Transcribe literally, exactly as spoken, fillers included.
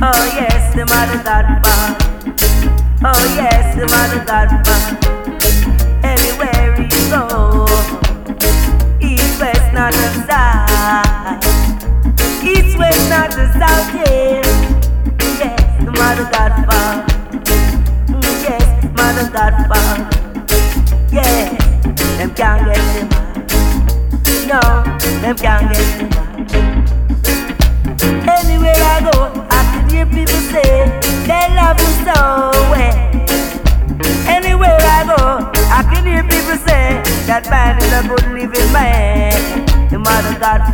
Oh yes, the mother got far. Oh yes, the mother got far. Anywhere you go, east, west, north and south. East, west, north and south, yeah. Yes, the mother got far. Yes, mother got far. Yes, them can't get him. No, them can't get him. Anywhere I go, I can hear people say they love you so well. Anywhere I go, I can hear people say that man is a good living man. The mother got